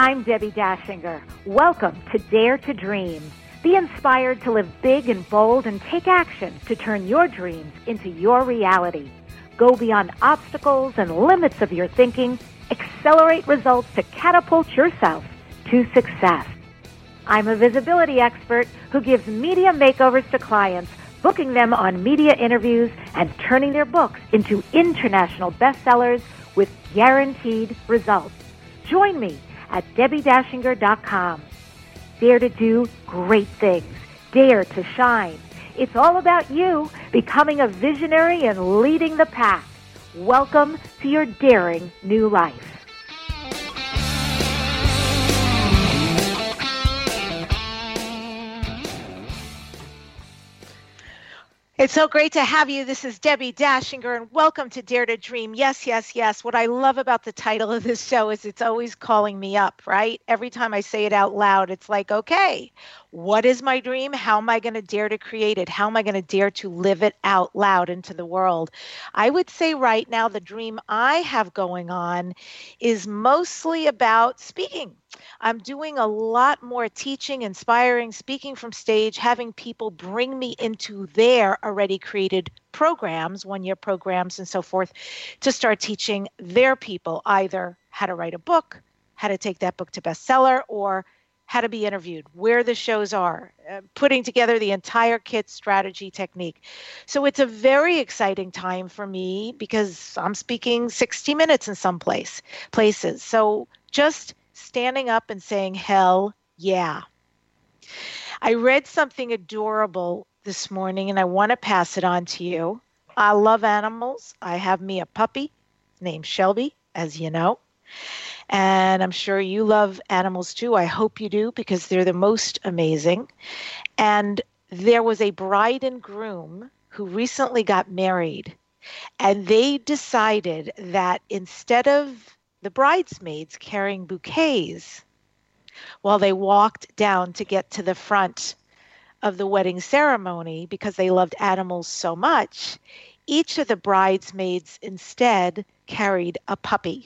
I'm Debbie Dashinger. Welcome to Dare to Dream. Be inspired to live big and bold and take action to turn your dreams into your reality. Go beyond obstacles and limits of your thinking. Accelerate results to catapult yourself to success. I'm a visibility expert who gives media makeovers to clients, booking them on media interviews and turning their books into international bestsellers with guaranteed results. Join me at DebbieDashinger.com. Dare to do great things. Dare to shine. It's all about you becoming a visionary and leading the pack. Welcome to your daring new life. It's so great to have you. This is Debbie Dashinger, and welcome to Dare to Dream. Yes, yes, yes. What I love about the title of this show is it's always calling me up, right? Every time I say it out loud, it's like, okay, what is my dream? How am I going to dare to create it? How am I going to dare to live it out loud into the world? I would say right now the dream I have going on is mostly about speaking. I'm doing a lot more teaching, inspiring, speaking from stage, having people bring me into their already created programs, one-year programs and so forth, to start teaching their people either how to write a book, how to take that book to bestseller, or how to be interviewed, where the shows are, putting together the entire kit strategy technique. So it's a very exciting time for me because I'm speaking 60 minutes in some places. So just standing up and saying, hell yeah. I read something adorable this morning and I want to pass it on to you. I love animals. I have me a puppy named Shelby, as you know. And I'm sure you love animals too. I hope you do, because they're the most amazing. And there was a bride and groom who recently got married, and they decided that instead of the bridesmaids carrying bouquets while they walked down to get to the front of the wedding ceremony because they loved animals so much, each of the bridesmaids instead carried a puppy.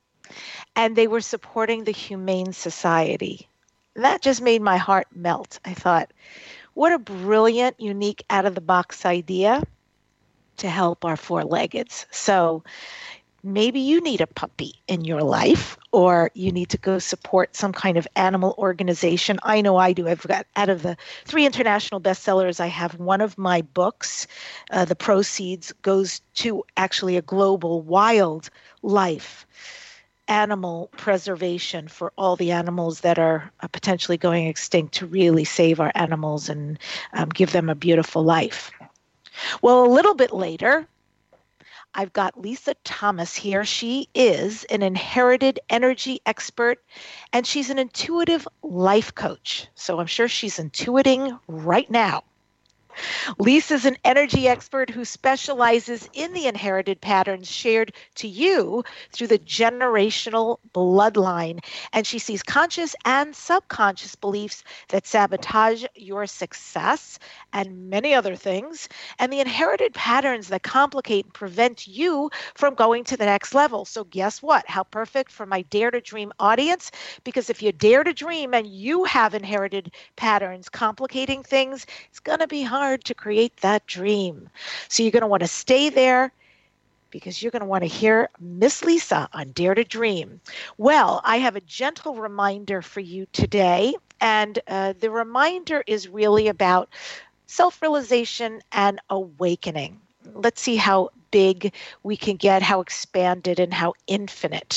And they were supporting the Humane Society. That just made my heart melt. I thought, what a brilliant, unique, out-of-the-box idea to help our four-leggeds. So maybe you need a puppy in your life, or you need to go support some kind of animal organization. I know I do. I've got, out of the 3 international bestsellers, I have one of my books. The proceeds goes to actually a global wildlife animal preservation for all the animals that are potentially going extinct, to really save our animals and give them a beautiful life. Well, a little bit later, I've got Lisa Thomas here. She is an inherited energy expert, and she's an intuitive life coach. So I'm sure she's intuiting right now. Lisa's an energy expert who specializes in the inherited patterns shared to you through the generational bloodline. And she sees conscious and subconscious beliefs that sabotage your success and many other things, and the inherited patterns that complicate and prevent you from going to the next level. So guess what? How perfect for my Dare to Dream audience, because if you dare to dream and you have inherited patterns complicating things, it's going to be hard to create that dream. So you're going to want to stay there, because you're going to want to hear Miss Lisa on Dare to Dream. Well, I have a gentle reminder for you today, and the reminder is really about self-realization and awakening. Let's see how big we can get, how expanded and how infinite.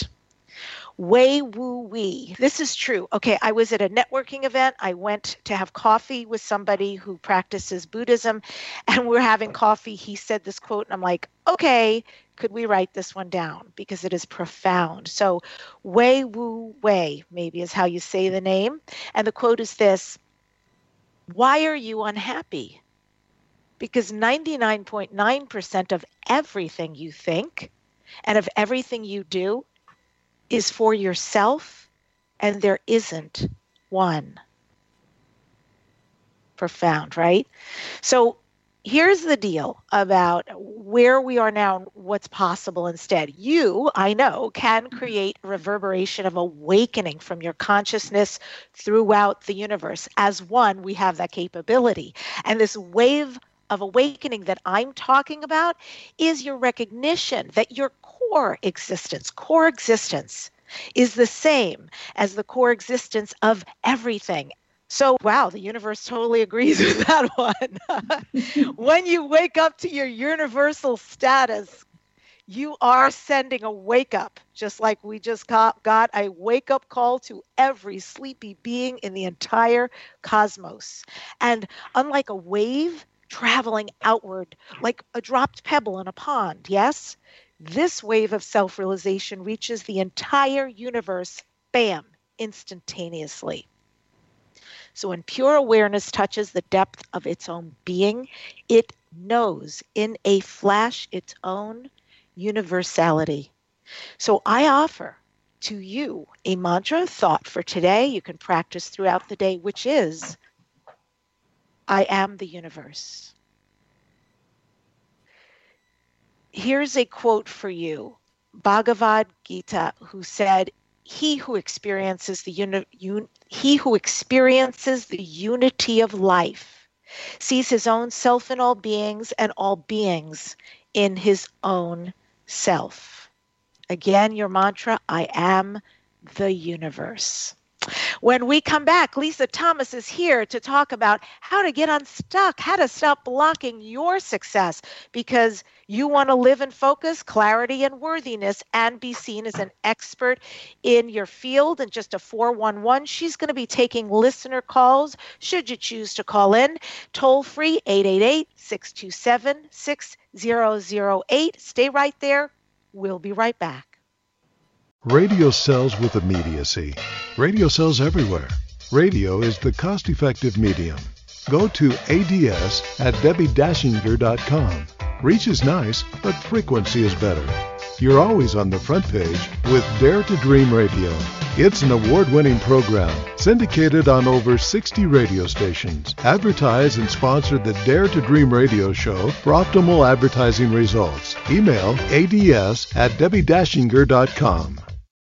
Way woo wee. This is true. Okay, I was at a networking event. I went to have coffee with somebody who practices Buddhism, and we're having coffee. He said this quote, and I'm like, okay, could we write this one down? Because it is profound. So Wei Wu Wei, maybe is how you say the name. And the quote is this: why are you unhappy? Because 99.9% of everything you think and of everything you do is for yourself, and there isn't one. Profound, right? So here's the deal about where we are now and what's possible instead. You, I know, can create a reverberation of awakening from your consciousness throughout the universe. As one, we have that capability. And this wave of awakening that I'm talking about is your recognition that your core existence is the same as the core existence of everything. So, wow, the universe totally agrees with that one. When you wake up to your universal status, you are sending a wake up, just like we just got a wake up call to every sleepy being in the entire cosmos. And unlike a wave traveling outward, like a dropped pebble in a pond, yes, this wave of self-realization reaches the entire universe, bam, instantaneously. So when pure awareness touches the depth of its own being, it knows in a flash its own universality. So I offer to you a mantra thought for today. You can practice throughout the day, which is, I am the universe. Here's a quote for you. Bhagavad Gita, who said, he who experiences the unity of life sees his own self in all beings and all beings in his own self. Again, your mantra, I am the universe. When we come back, Lisa Thomas is here to talk about how to get unstuck, how to stop blocking your success, because you want to live in focus, clarity, and worthiness, and be seen as an expert in your field. And just a 411, she's going to be taking listener calls, should you choose to call in. Toll free, 888-627-6008. Stay right there. We'll be right back. Radio sells with immediacy. Radio sells everywhere. Radio is the cost-effective medium. Go to ADS at DebbieDashinger.com. Reach is nice, but frequency is better. You're always on the front page with Dare to Dream Radio. It's an award-winning program syndicated on over 60 radio stations. Advertise and sponsor the Dare to Dream radio show for optimal advertising results. Email ADS at DebbieDashinger.com.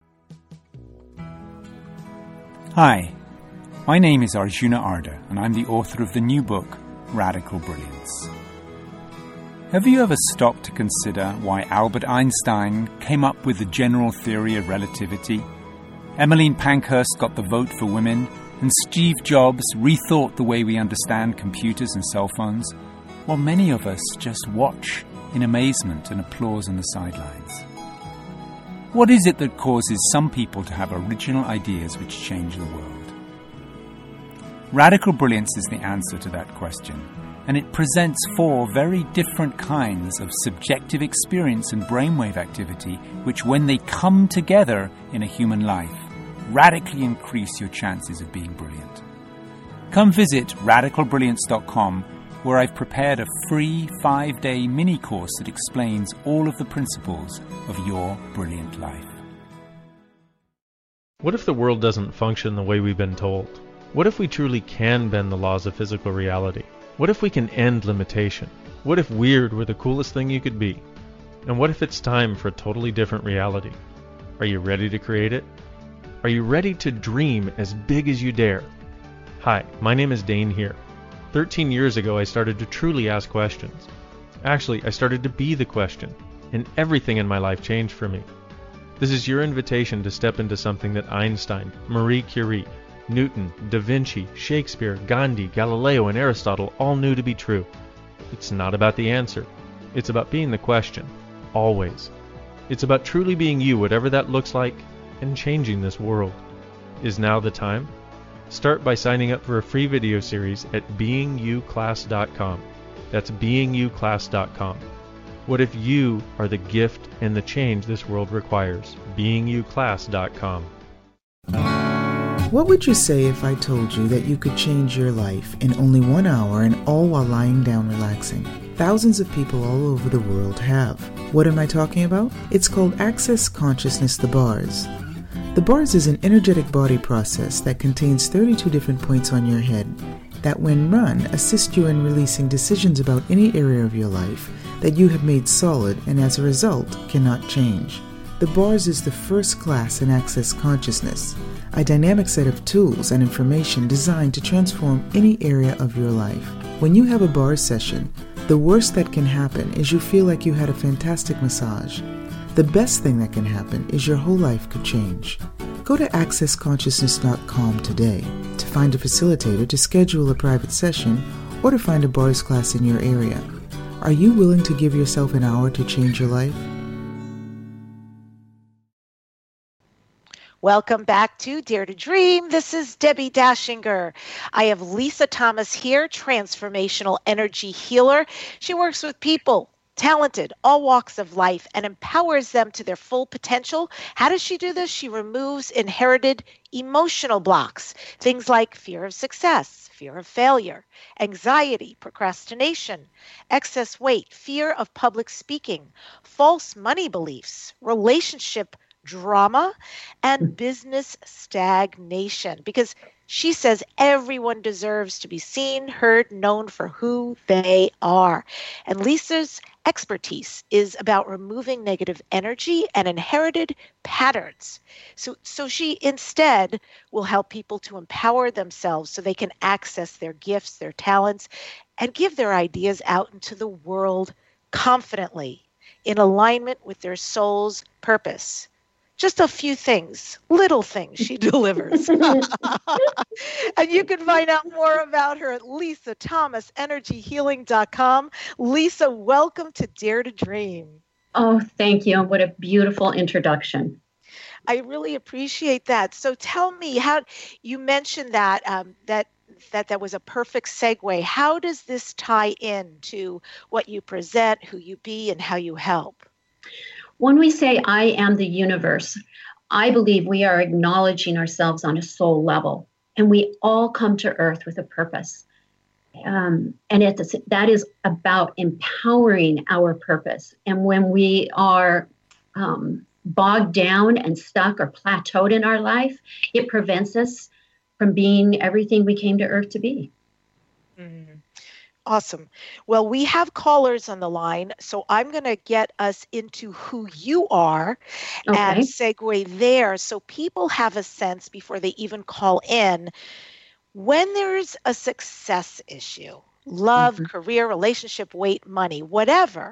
Hi, my name is Arjuna Arda, and I'm the author of the new book, Radical Brilliance. Have you ever stopped to consider why Albert Einstein came up with the general theory of relativity, Emmeline Pankhurst got the vote for women, and Steve Jobs rethought the way we understand computers and cell phones, while many of us just watch in amazement and applause on the sidelines? What is it that causes some people to have original ideas which change the world? Radical Brilliance is the answer to that question, and it presents 4 very different kinds of subjective experience and brainwave activity which, when they come together in a human life, radically increase your chances of being brilliant. Come visit radicalbrilliance.com, where I've prepared a free 5-day mini course that explains all of the principles of your brilliant life. What if the world doesn't function the way we've been told? What if we truly can bend the laws of physical reality? What if we can end limitation? What if weird were the coolest thing you could be? And what if it's time for a totally different reality? Are you ready to create it? Are you ready to dream as big as you dare? Hi, my name is Dane here. 13 years ago, I started to truly ask questions. Actually, I started to be the question, and everything in my life changed for me. This is your invitation to step into something that Einstein, Marie Curie, Newton, Da Vinci, Shakespeare, Gandhi, Galileo, and Aristotle all knew to be true. It's not about the answer. It's about being the question, always. It's about truly being you, whatever that looks like, and changing this world. Is now the time? Start by signing up for a free video series at beingyouclass.com. That's beingyouclass.com. What if you are the gift and the change this world requires? beingyouclass.com. What would you say if I told you that you could change your life in only 1 hour and all while lying down relaxing? Thousands of people all over the world have. What am I talking about? It's called Access Consciousness, the BARS. The BARS is an energetic body process that contains 32 different points on your head, that when run, assist you in releasing decisions about any area of your life that you have made solid and as a result cannot change. The bars is the first class in Access Consciousness, a dynamic set of tools and information designed to transform any area of your life. When you have a bars session, the worst that can happen is you feel like you had a fantastic massage. The best thing that can happen is your whole life could change. Go to accessconsciousness.com today to find a facilitator to schedule a private session or to find a bars class in your area. Are you willing to give yourself an hour to change your life? Welcome back to Dare to Dream. This is Debbie Dashinger. I have Lisa Thomas here, transformational energy healer. She works with people, talented, all walks of life, and empowers them to their full potential. How does she do this? She removes inherited emotional blocks, things like fear of success, fear of failure, anxiety, procrastination, excess weight, fear of public speaking, false money beliefs, relationship drama, and business stagnation, because she says everyone deserves to be seen, heard, known for who they are. And Lisa's expertise is about removing negative energy and inherited patterns. So she instead will help people to empower themselves so they can access their gifts, their talents, and give their ideas out into the world confidently, in alignment with their soul's purpose. Just a few things, little things she delivers. And you can find out more about her at lisathomasenergyhealing.com. Lisa, welcome to Dare to Dream. Oh, thank you. What a beautiful introduction. I really appreciate that. So tell me, how you mentioned that that was a perfect segue. How does this tie in to what you present, who you be, and how you help? When we say I am the universe, I believe we are acknowledging ourselves on a soul level, and we all come to Earth with a purpose. And that is about empowering our purpose. And when we are bogged down and stuck or plateaued in our life, it prevents us from being everything we came to Earth to be. Mm-hmm. Awesome. Well, we have callers on the line, so I'm going to get us into who you are and segue there so people have a sense before they even call in. When there's a success issue, love, career, relationship, weight, money, whatever,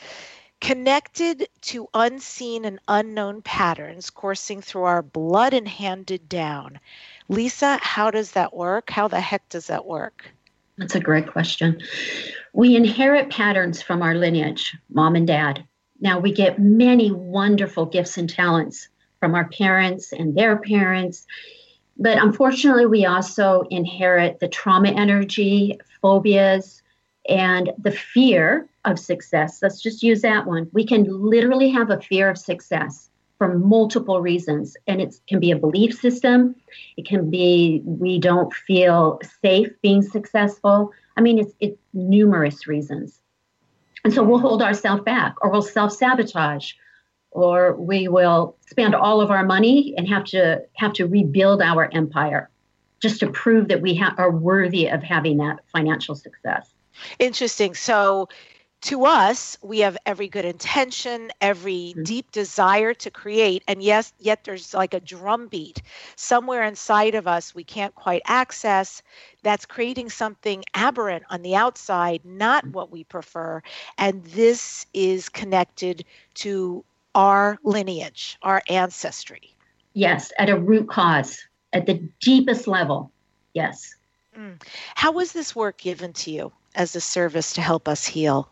connected to unseen and unknown patterns coursing through our blood and handed down. Lisa, how does that work? How the heck does that work? That's a great question. We inherit patterns from our lineage, mom and dad. Now, we get many wonderful gifts and talents from our parents and their parents. But unfortunately, we also inherit the trauma energy, phobias, and the fear of success. Let's just use that one. We can literally have a fear of success for multiple reasons. And it can be a belief system. It can be we don't feel safe being successful. I mean, it's numerous reasons. And so we'll hold ourselves back, or we'll self-sabotage, or we will spend all of our money and have to rebuild our empire just to prove that we are worthy of having that financial success. Interesting. So to us, we have every good intention, every deep desire to create, and yes, yet there's like a drumbeat somewhere inside of us we can't quite access that's creating something aberrant on the outside, not what we prefer. And this is connected to our lineage, our ancestry. Yes, at a root cause, at the deepest level. Yes. How was this work given to you as a service to help us heal?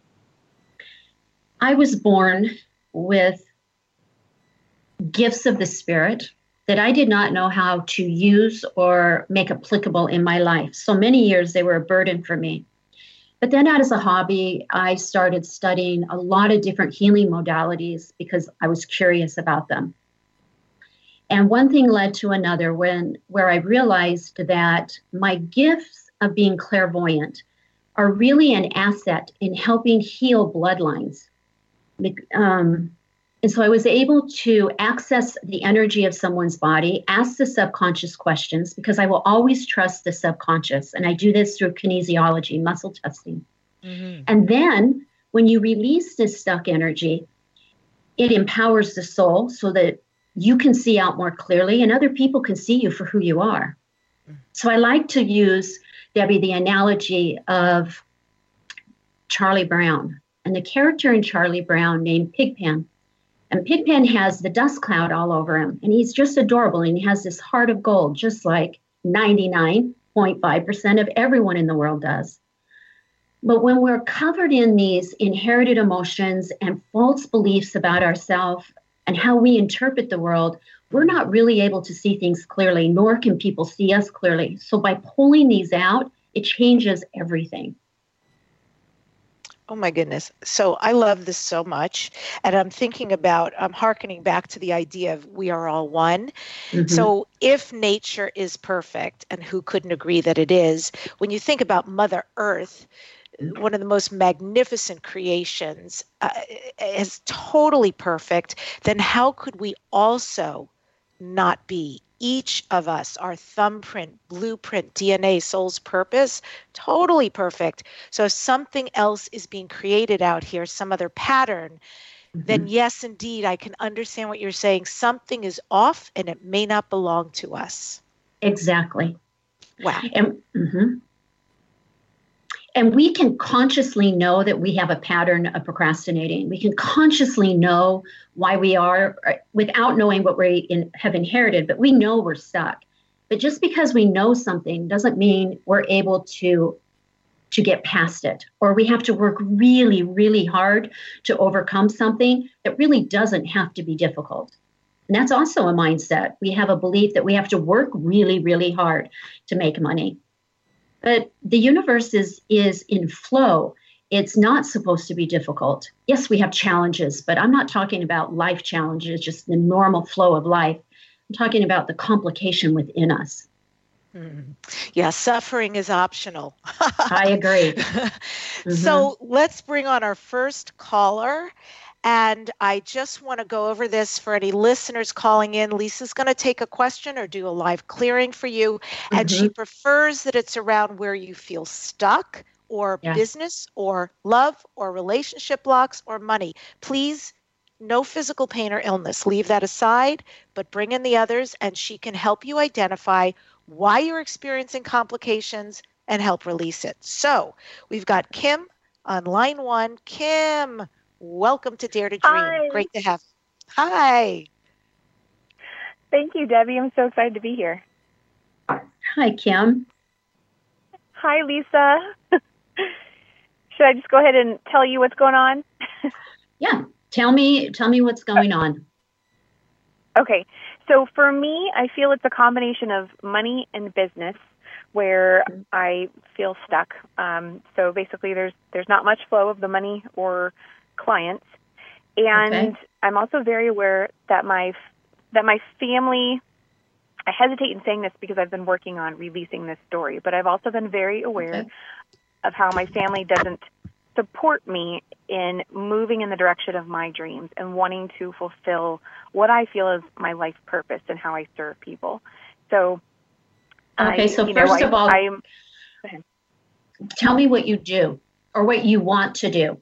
I was born with gifts of the spirit that I did not know how to use or make applicable in my life. So many years they were a burden for me. But then as a hobby, I started studying a lot of different healing modalities because I was curious about them. And one thing led to another where I realized that my gifts of being clairvoyant are really an asset in helping heal bloodlines. And so I was able to access the energy of someone's body, ask the subconscious questions, because I will always trust the subconscious. And I do this through kinesiology, muscle testing. Mm-hmm. And then when you release this stuck energy, it empowers the soul so that you can see out more clearly and other people can see you for who you are. So I like to use, Debbie, the analogy of Charlie Brown and the character in Charlie Brown named Pigpen. And Pigpen has the dust cloud all over him, and he's just adorable, and he has this heart of gold, just like 99.5% of everyone in the world does. But when we're covered in these inherited emotions and false beliefs about ourselves and how we interpret the world, we're not really able to see things clearly, nor can people see us clearly. So by pulling these out, it changes everything. Oh my goodness. So I love this so much. And I'm thinking about, I'm hearkening back to the idea of we are all one. Mm-hmm. So if nature is perfect, and who couldn't agree that it is, when you think about Mother Earth, one of the most magnificent creations, is totally perfect, then how could we also not be? Each of us, our thumbprint, blueprint, DNA, soul's purpose, totally perfect. So if something else is being created out here, some other pattern, then yes, indeed, I can understand what you're saying. Something is off and it may not belong to us. Exactly. Wow. And we can consciously know that we have a pattern of procrastinating. We can consciously know why we are, without knowing what we have inherited, but we know we're stuck. But just because we know something doesn't mean we're able to get past it, or we have to work really, really hard to overcome something that really doesn't have to be difficult. And that's also a mindset. We have a belief that we have to work really, really hard to make money. But the universe is in flow. It's not supposed to be difficult. Yes, we have challenges, but I'm not talking about life challenges, just the normal flow of life. I'm talking about the complication within us. Yeah, suffering is optional. I agree. So let's bring on our first caller. And I just want to go over this for any listeners calling in. Lisa's going to take a question or do a live clearing for you. And she prefers that it's around where you feel stuck, or business, or love, or relationship blocks, or money. Please, no physical pain or illness. Leave that aside, but bring in the others, and she can help you identify why you're experiencing complications and help release it. So we've got Kim on line 1. Kim, welcome to Dare to Dream. Hi. Great to have you. Hi. Thank you, Debbie. I'm so excited to be here. Hi, Kim. Hi, Lisa. Should I just go ahead and tell you what's going on? Yeah. Tell me what's going on. Okay. So for me, I feel it's a combination of money and business where I feel stuck. So basically there's not much flow of the money or clients. And I'm also very aware that my family, I hesitate in saying this because I've been working on releasing this story, but I've also been very aware of how my family doesn't support me in moving in the direction of my dreams and wanting to fulfill what I feel is my life purpose and how I serve people. So, first of all, tell me what you do or what you want to do.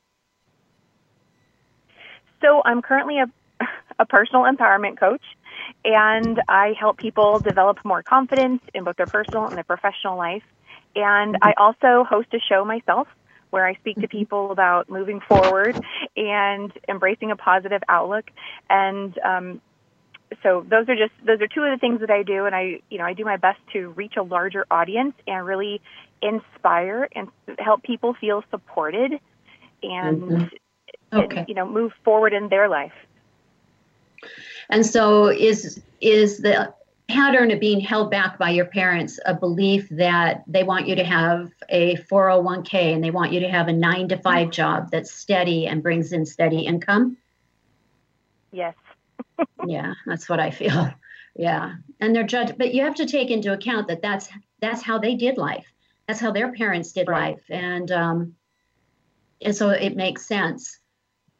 So I'm currently a personal empowerment coach, and I help people develop more confidence in both their personal and their professional life. And I also host a show myself where I speak to people about moving forward and embracing a positive outlook. And so those are two of the things that I do. And I do my best to reach a larger audience and really inspire and help people feel supported and move forward in their life. And so is the pattern of being held back by your parents a belief that they want you to have a 401k and they want you to have a 9-to-5 job that's steady and brings in steady income? Yes. Yeah, that's what I feel. Yeah. And they're judged, but you have to take into account that that's how they did life. That's how their parents did life. And so it makes sense.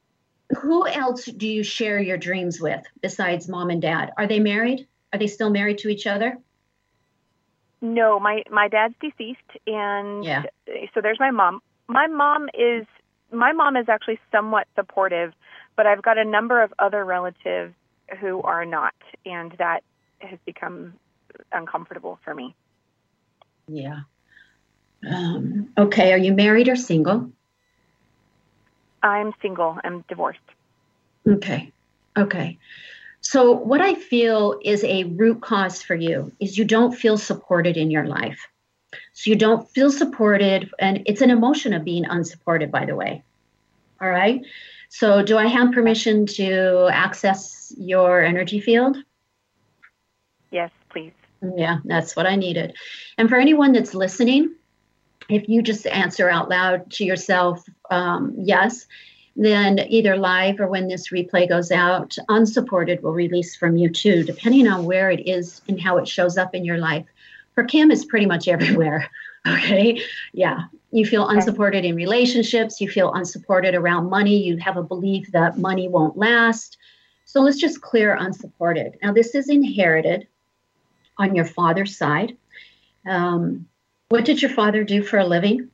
Who else do you share your dreams with besides mom and dad? Are they married? Are they still married to each other? No, my dad's deceased, and Yeah. so there's my mom. My mom is actually somewhat supportive, but I've got a number of other relatives who are not, and that has become uncomfortable for me. Yeah. Okay. Are you married or single? I'm single. I'm divorced. Okay. Okay. So what I feel is a root cause for you is you don't feel supported in your life. So you don't feel supported, and it's an emotion of being unsupported, by the way. All right. So do I have permission to access your energy field? Yes, please. Yeah, that's what I needed. And for anyone that's listening, if you just answer out loud to yourself, yes, then either live or when this replay goes out, unsupported will release from you too, depending on where it is and how it shows up in your life. For Kim, it's pretty much everywhere. Okay. Yeah. You feel unsupported in relationships. You feel unsupported around money. You have a belief that money won't last. So let's just clear unsupported. Now, this is inherited on your father's side. What did your father do for a living?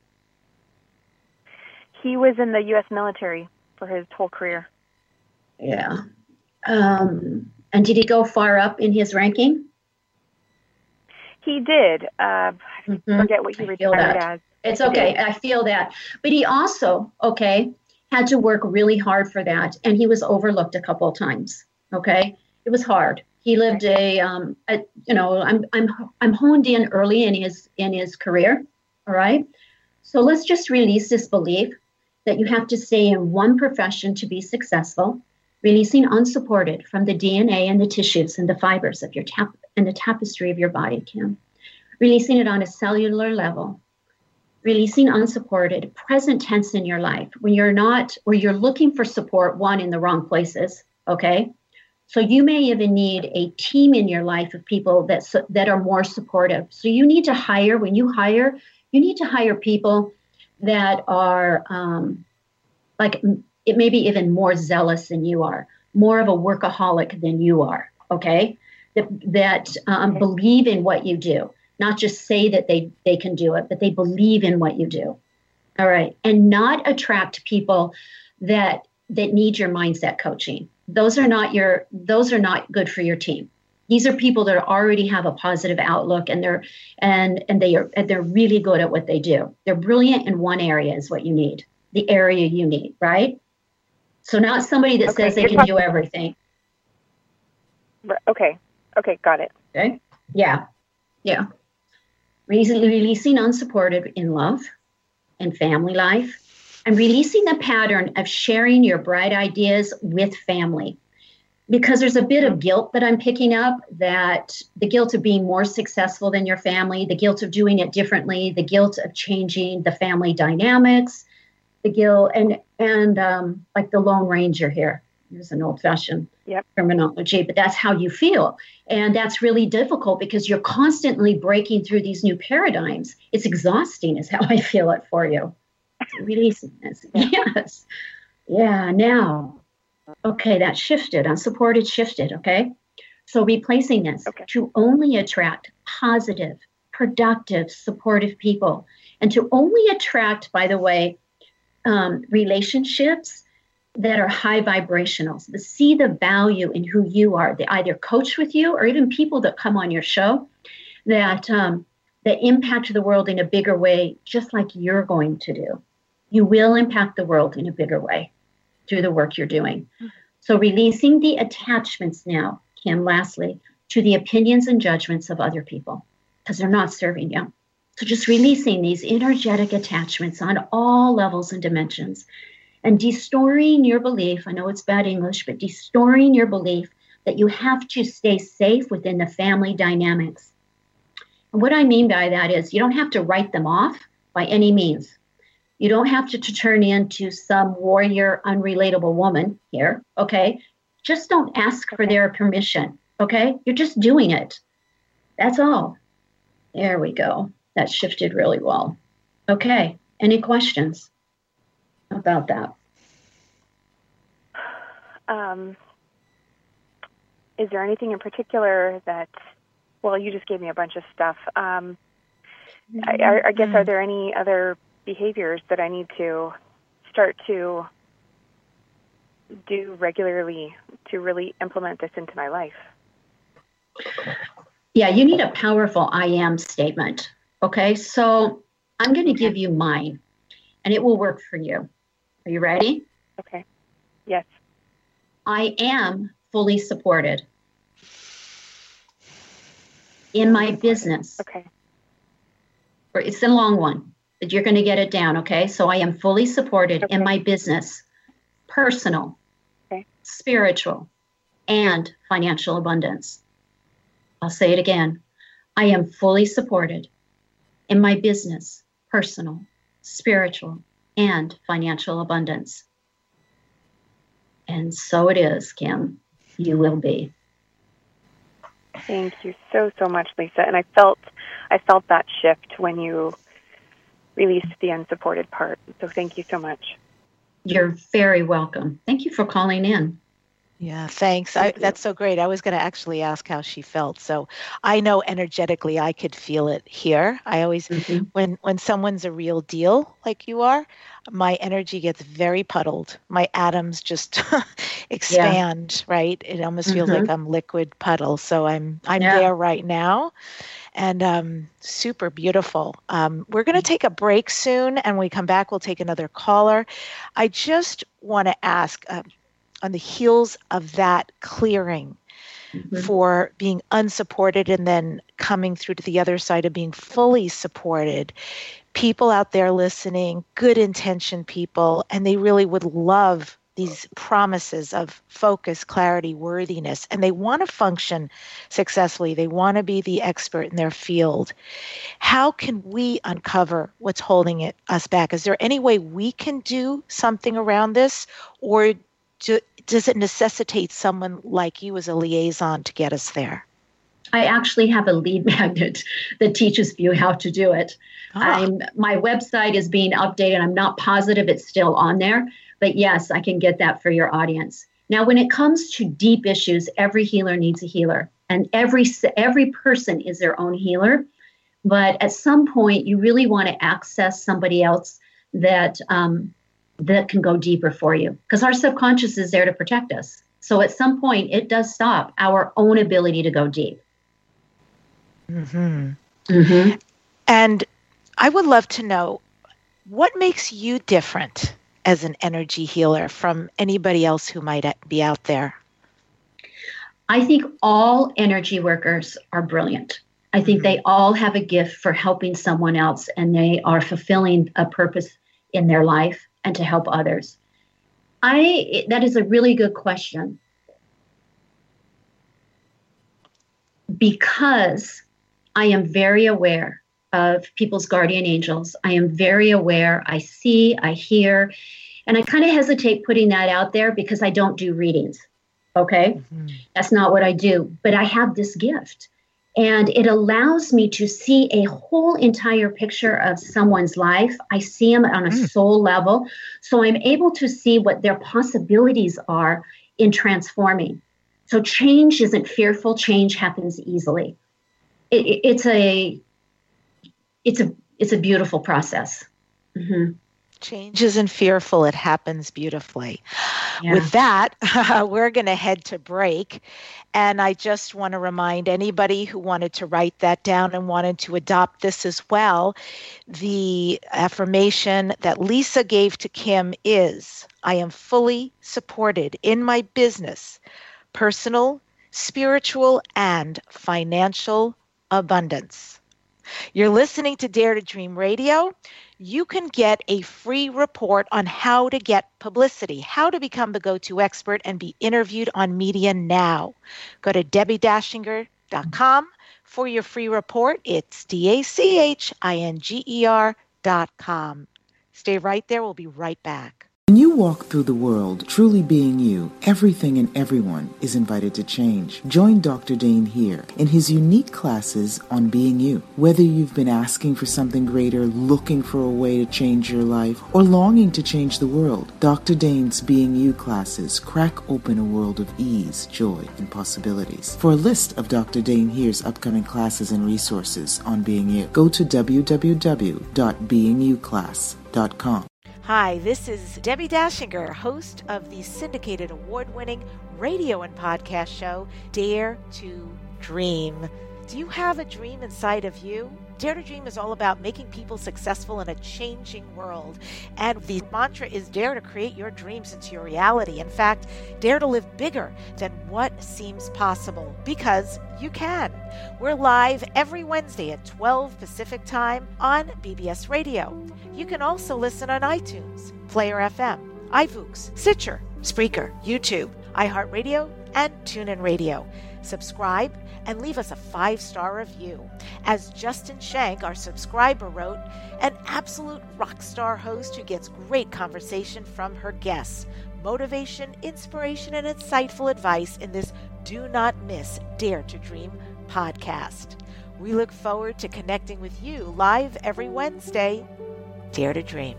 He was in the U.S. military for his whole career. Yeah. And did he go far up in his ranking? He did. I forget what he retired as. It's okay. I feel that. But he also, had to work really hard for that. And he was overlooked a couple of times. Okay. It was hard. He lived I'm honed in early in his career. All right. So let's just release this belief that you have to stay in one profession to be successful, releasing unsupported from the DNA and the tissues and the fibers of your and the tapestry of your body, Kim. Releasing it on a cellular level, releasing unsupported, present tense in your life when you're not, or you're looking for support, one, in the wrong places, okay? So you may even need a team in your life of people that are more supportive. So you need to hire, when you hire, you need to hire people that are it may be even more zealous than you are, more of a workaholic than you are, okay? That believe in what you do, not just say that they can do it, but they believe in what you do. All right. And not attract people that need your mindset coaching. Those are not good for your team. These are people that already have a positive outlook, and they're really good at what they do. They're brilliant in one area is what you need, the area you need, right? So not somebody that says they can do everything. Okay, got it. Okay, yeah. Releasing unsupported in love and family life, and releasing the pattern of sharing your bright ideas with family. Because there's a bit of guilt that I'm picking up, that the guilt of being more successful than your family, the guilt of doing it differently, the guilt of changing the family dynamics, the guilt and like the Lone Ranger here. There's an old-fashioned terminology, but that's how you feel. And that's really difficult because you're constantly breaking through these new paradigms. It's exhausting is how I feel it for you. Releasing this. Yes. Yeah, now. Okay, that shifted. Unsupported shifted, okay? So replacing this to only attract positive, productive, supportive people, and to only attract, by the way, relationships that are high vibrational, that see the value in who you are. They either coach with you or even people that come on your show that impact the world in a bigger way, just like you're going to do. You will impact the world in a bigger way through the work you're doing. So releasing the attachments now, Kim, lastly, to the opinions and judgments of other people, because they're not serving you. So just releasing these energetic attachments on all levels and dimensions, and destoring your belief. I know it's bad English, but destoring your belief that you have to stay safe within the family dynamics. And what I mean by that is you don't have to write them off by any means. You don't have to turn into some warrior, unrelatable woman here, okay? Just don't ask for their permission, okay? You're just doing it. That's all. There we go. That shifted really well. Okay, any questions about that? is there anything in particular that, well, you just gave me a bunch of stuff. I guess, are there any other behaviors that I need to start to do regularly to really implement this into my life? Yeah, you need a powerful I am statement. Okay, so I'm going to give you mine, and it will work for you. Are you ready? Okay. Yes. I am fully supported in my business. Okay. It's a long one, but you're going to get it down, okay? So I am fully supported in my business, personal, spiritual, and financial abundance. I'll say it again. I am fully supported in my business, personal, spiritual, and financial abundance. And so it is, Kim. You will be. Thank you so much, Lisa. And I felt that shift when you released the unsupported part. So thank you so much. You're very welcome. Thank you for calling in. Yeah, thanks. That's so great. I was going to actually ask how she felt. So I know energetically I could feel it here. I always, when someone's a real deal like you are, my energy gets very puddled. My atoms just expand, right? It almost feels like I'm liquid puddle. So I'm there right now. And super beautiful. We're going to take a break soon, and when we come back, we'll take another caller. I just want to ask, on the heels of that clearing for being unsupported and then coming through to the other side of being fully supported, people out there listening, good intention people, and they really would love these promises of focus, clarity, worthiness, and they want to function successfully. They want to be the expert in their field. How can we uncover what's holding us back? Is there any way we can do something around this, or does it necessitate someone like you as a liaison to get us there? I actually have a lead magnet that teaches you how to do it. My website is being updated. I'm not positive it's still on there, but yes, I can get that for your audience. Now, when it comes to deep issues, every healer needs a healer, and every person is their own healer. But at some point, you really want to access somebody else that can go deeper for you, because our subconscious is there to protect us. So at some point, it does stop our own ability to go deep. And I would love to know, what makes you different as an energy healer from anybody else who might be out there? I think all energy workers are brilliant. I think they all have a gift for helping someone else, and they are fulfilling a purpose in their life and to help others. That is a really good question, because I am very aware of people's guardian angels. I am very aware. I see, I hear, and I kind of hesitate putting that out there because I don't do readings. Okay? That's not what I do, but I have this gift. And it allows me to see a whole entire picture of someone's life. I see them on a soul level. So I'm able to see what their possibilities are in transforming. So change isn't fearful. Change happens easily. It's a beautiful process. Change isn't fearful. It happens beautifully. Yeah. With that, we're going to head to break. And I just want to remind anybody who wanted to write that down and wanted to adopt this as well, the affirmation that Lisa gave to Kim is, I am fully supported in my business, personal, spiritual, and financial abundance. You're listening to Dare to Dream Radio. You can get a free report on how to get publicity, how to become the go-to expert and be interviewed on media now. Go to DebbieDashinger.com for your free report. It's DACHINGER.com. Stay right there. We'll be right back. When you walk through the world truly being you, everything and everyone is invited to change. Join Dr. Dane here in his unique classes on being you. Whether you've been asking for something greater, looking for a way to change your life, or longing to change the world, Dr. Dane's Being You classes crack open a world of ease, joy, and possibilities. For a list of Dr. Dane here's upcoming classes and resources on being you, go to www.beingyouclass.com. Hi, this is Debbie Dashinger, host of the syndicated award-winning radio and podcast show, Dare to Dream. Do you have a dream inside of you? Dare to Dream is all about making people successful in a changing world. And the mantra is dare to create your dreams into your reality. In fact, dare to live bigger than what seems possible, because you can. We're live every Wednesday at 12 Pacific Time on BBS Radio. You can also listen on iTunes, Player FM, iVoox, Stitcher, Spreaker, YouTube, iHeartRadio, and TuneIn Radio. Subscribe and leave us a 5-star review. As Justin Shank, our subscriber, wrote, an absolute rock star host who gets great conversation from her guests, motivation, inspiration, and insightful advice in this Do Not Miss Dare to Dream podcast. We look forward to connecting with you live every Wednesday. Dare to Dream.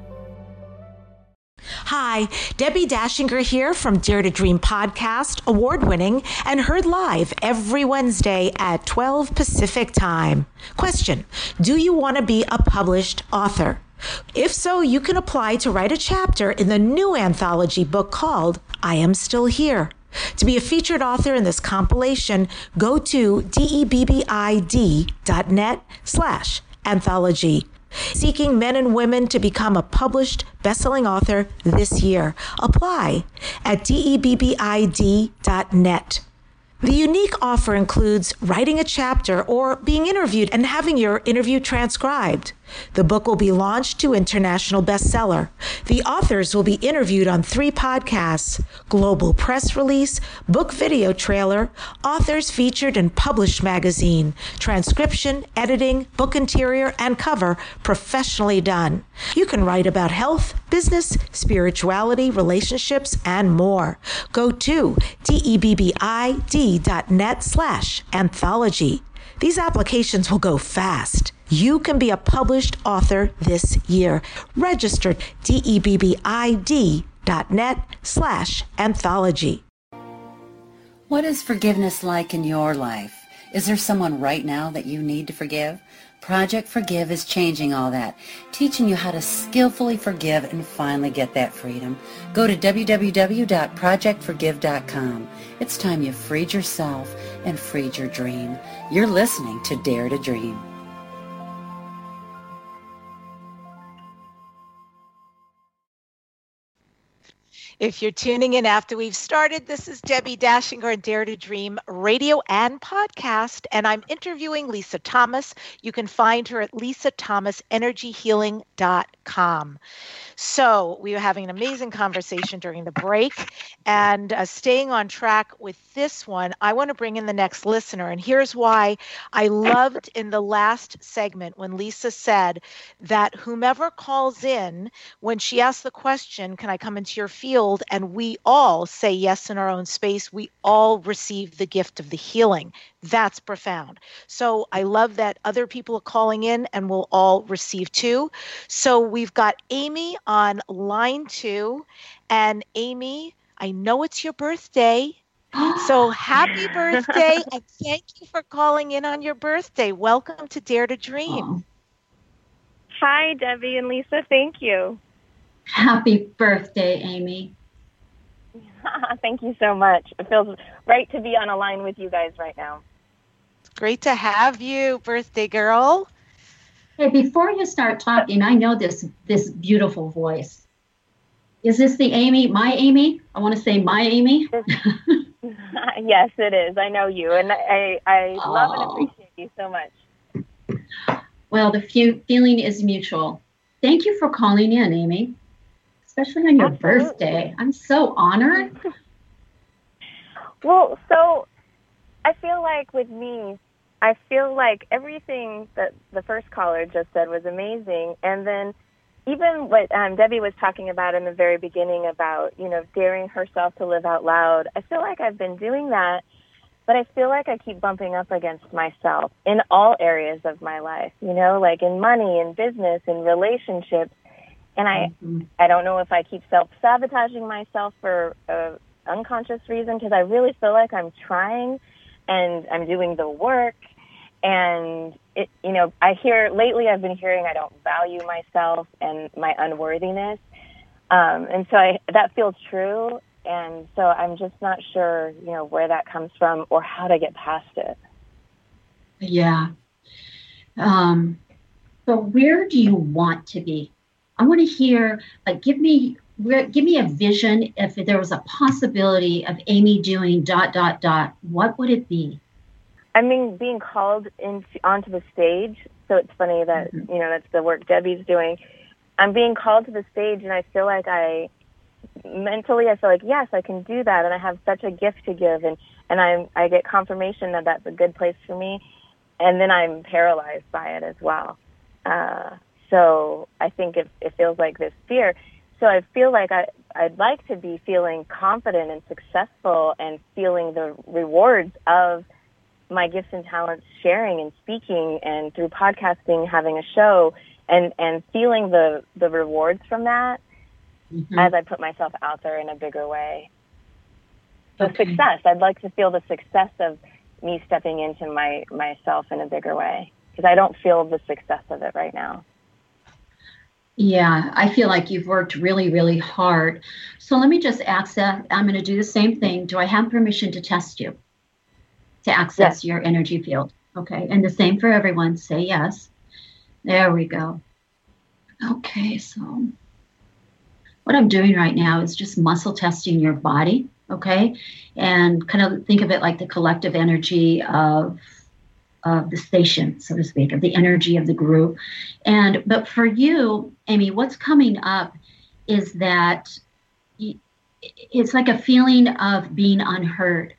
Hi, Debbie Dashinger here from Dare to Dream podcast, award-winning and heard live every Wednesday at 12 Pacific Time. Question: do you want to be a published author? If so, you can apply to write a chapter in the new anthology book called I Am Still Here. To be a featured author in this compilation, go to debbid.net/anthology. Seeking men and women to become a published best-selling author this year. Apply at debbid.net. The unique offer includes writing a chapter or being interviewed and having your interview transcribed. The book will be launched to international bestseller. The authors will be interviewed on 3 podcasts: global press release, book video trailer, authors featured in published magazine, transcription, editing, book interior, and cover professionally done. You can write about health, business, spirituality, relationships, and more. Go to debbid.net/anthology. These applications will go fast. You can be a published author this year. Register at debbid.net/anthology. What is forgiveness like in your life? Is there someone right now that you need to forgive? Project Forgive is changing all that, teaching you how to skillfully forgive and finally get that freedom. Go to www.projectforgive.com. It's time you freed yourself and freed your dream. You're listening to Dare to Dream. If you're tuning in after we've started, this is Debbie Dashinger and Dare to Dream radio and podcast, and I'm interviewing Lisa Thomas. You can find her at lisathomasenergyhealing.com. So we were having an amazing conversation during the break, and staying on track with this one, I want to bring in the next listener, and here's why. I loved in the last segment when Lisa said that whomever calls in, when she asks the question, can I come into your field, and we all say yes in our own space, we all receive the gift of the healing. That's profound. So I love that other people are calling in and we'll all receive too. So we've got Amy on line 2. And Amy, I know it's your birthday. So happy birthday. And thank you for calling in on your birthday. Welcome to Dare to Dream. Hi, Debbie and Lisa. Thank you. Happy birthday, Amy. Thank you so much. It feels right to be on a line with you guys right now. It's great to have you, birthday girl. Hey, before you start talking, I know this beautiful voice. Is this the Amy, my Amy? I want to say my Amy. Yes, it is. I know you, and I love and appreciate you so much. Well, the feeling is mutual. Thank you for calling in, Amy, especially on your birthday. I'm so honored. Well, so I feel like with me, I feel like everything that the first caller just said was amazing. And then even what Debbie was talking about in the very beginning about, daring herself to live out loud, I feel like I've been doing that, but I feel like I keep bumping up against myself in all areas of my life, like in money, in business, in relationships. And I don't know if I keep self-sabotaging myself for an unconscious reason, because I really feel like I'm trying and I'm doing the work. And lately I've been hearing I don't value myself and my unworthiness. And so that feels true. And so I'm just not sure, where that comes from or how to get past it. Yeah. So where do you want to be? I want to hear, give me a vision. If there was a possibility of Amy doing ... what would it be? I mean, being called onto the stage. So it's funny that, that's the work Debbie's doing. I'm being called to the stage, and I feel like mentally, yes, I can do that. And I have such a gift to give. And I get confirmation that that's a good place for me. And then I'm paralyzed by it as well. So I think it feels like this fear. So I feel like I'd like to be feeling confident and successful and feeling the rewards of my gifts and talents, sharing and speaking, and through podcasting, having a show, and feeling the rewards from that as I put myself out there in a bigger way. So success, I'd like to feel the success of me stepping into myself in a bigger way, because I don't feel the success of it right now. Yeah, I feel like you've worked really, really hard. So let me just access, I'm going to do the same thing. Do I have permission to test you? To access your energy field. Okay. And the same for everyone. Say yes. There we go. Okay. So what I'm doing right now is just muscle testing your body. Okay. And kind of think of it like the collective energy of the station, so to speak, of the energy of the group. But for you, Amy, what's coming up is that it's like a feeling of being unheard.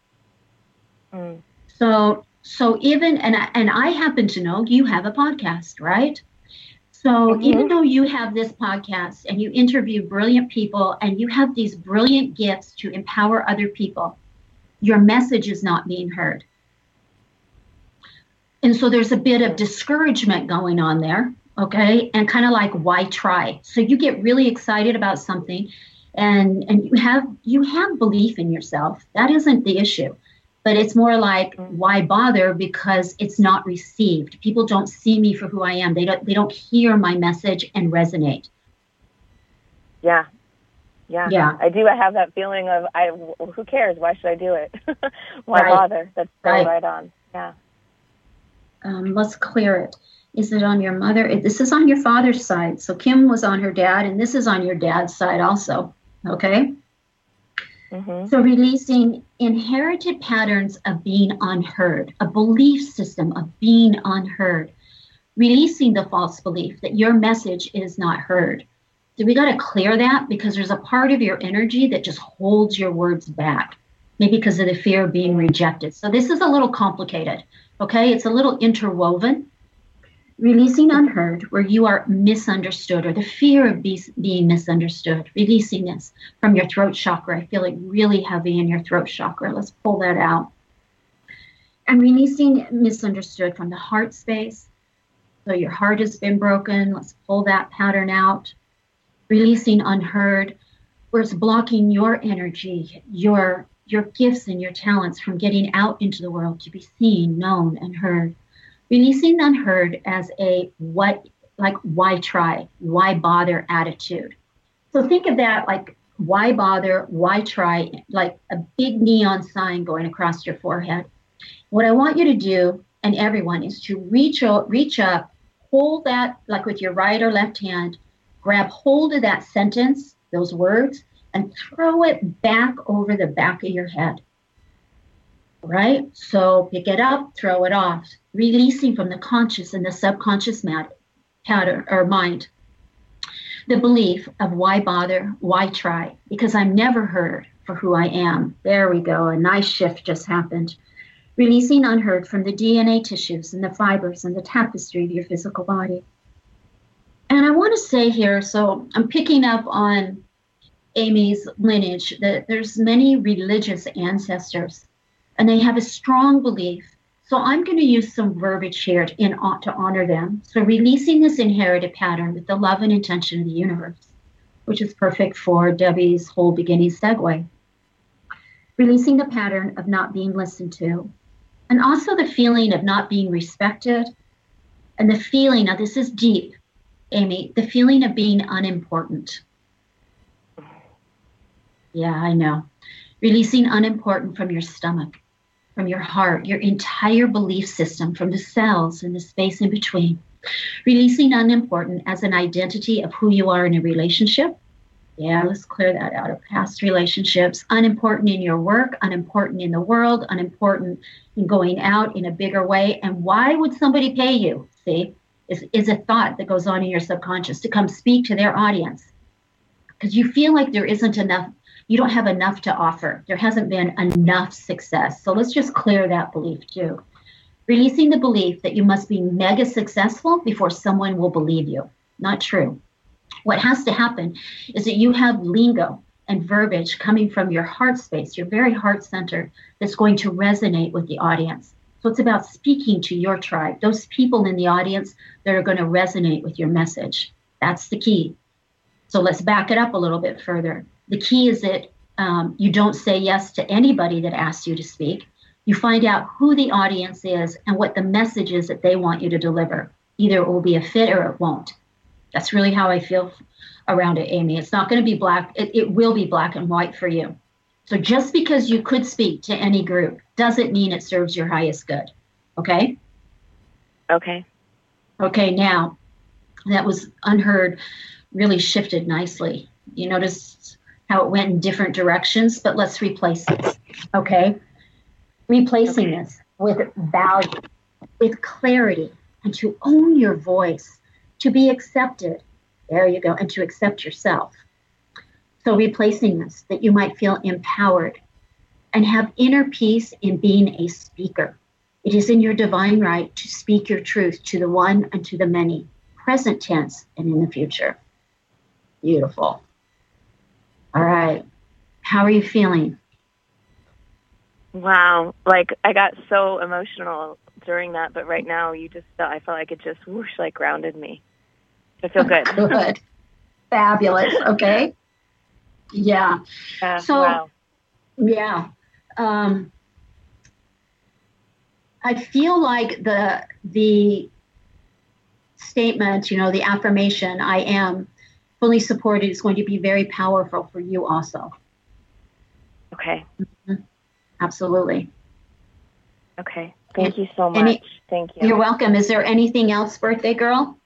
So even, and I happen to know you have a podcast, right? So even though you have this podcast and you interview brilliant people and you have these brilliant gifts to empower other people, your message is not being heard. And so there's a bit of discouragement going on there, okay? And kind of like, why try? So you get really excited about something and you have belief in yourself. That isn't the issue. But it's more like, why bother? Because it's not received. People don't see me for who I am. They don't hear my message and resonate. Yeah. I do. I have that feeling of, who cares? Why should I do it? Why bother? That's right on. Yeah. Let's clear it. Is it on your mother? This is on your father's side. So Kim was on her dad, and this is on your dad's side also. Okay. So releasing inherited patterns of being unheard, a belief system of being unheard, releasing the false belief that your message is not heard. So we got to clear that, because there's a part of your energy that just holds your words back, maybe because of the fear of being rejected. So this is a little complicated, okay? It's a little interwoven. Releasing unheard, where you are misunderstood, or the fear of being misunderstood. Releasing this from your throat chakra. I feel it really heavy in your throat chakra. Let's pull that out. And releasing misunderstood from the heart space. So your heart has been broken. Let's pull that pattern out. Releasing unheard, where it's blocking your energy, your gifts and your talents from getting out into the world to be seen, known, and heard. Releasing the unheard as a why try, why bother attitude. So think of that like, why bother, why try, like a big neon sign going across your forehead. What I want you to do, and everyone, is to reach up, hold that, like with your right or left hand, grab hold of that sentence, those words, and throw it back over the back of your head. Right? So pick it up, throw it off, releasing from the conscious and the subconscious pattern or mind the belief of why bother, why try, because I'm never heard for who I am. There we go. A nice shift just happened. Releasing unheard from the DNA tissues and the fibers and the tapestry of your physical body. And I want to say here, so I'm picking up on Amy's lineage, that there's many religious ancestors, and they have a strong belief. So I'm going to use some verbiage here to honor them. So releasing this inherited pattern with the love and intention of the universe, which is perfect for Debbie's whole beginning segue. Releasing the pattern of not being listened to, and also the feeling of not being respected, and the feeling, now this is deep, Amy, the feeling of being unimportant. Yeah, I know. Releasing unimportant from your stomach, from your heart, your entire belief system, from the cells and the space in between. Releasing unimportant as an identity of who you are in a relationship. Yeah, let's clear that out of past relationships. Unimportant in your work, unimportant in the world, unimportant in going out in a bigger way. And why would somebody pay you? See, is a thought that goes on in your subconscious to come speak to their audience. Because you feel like there isn't enough. You don't have enough to offer. There hasn't been enough success. So let's just clear that belief too. Releasing the belief that you must be mega successful before someone will believe you. Not true. What has to happen is that you have lingo and verbiage coming from your heart space, your very heart center, that's going to resonate with the audience. So it's about speaking to your tribe, those people in the audience that are going to resonate with your message. That's the key. So let's back it up a little bit further. The key is that you don't say yes to anybody that asks you to speak. You find out who the audience is and what the message is that they want you to deliver. Either it will be a fit or it won't. That's really how I feel around it, Amy. It's not going to be black. It will be black and white for you. So just because you could speak to any group doesn't mean it serves your highest good. Okay? Okay. Okay, now that was unheard, really shifted nicely. You notice how it went in different directions, but let's replace this. Okay? Replacing this with value, with clarity, and to own your voice, to be accepted. There you go. And to accept yourself. So replacing this, that you might feel empowered and have inner peace in being a speaker. It is in your divine right to speak your truth to the one and to the many, present tense and in the future. Beautiful. All right. How are you feeling? Wow. Like, I got so emotional during that, but right now I felt like it just whoosh, like grounded me. I feel good. Good. Fabulous. Okay. Yeah. So, wow. Yeah. I feel like the statement, the affirmation, I am fully supported, is going to be very powerful for you also. Okay. Mm-hmm. Absolutely. Okay. Thank you so much. Thank you. You're welcome. Is there anything else, birthday girl?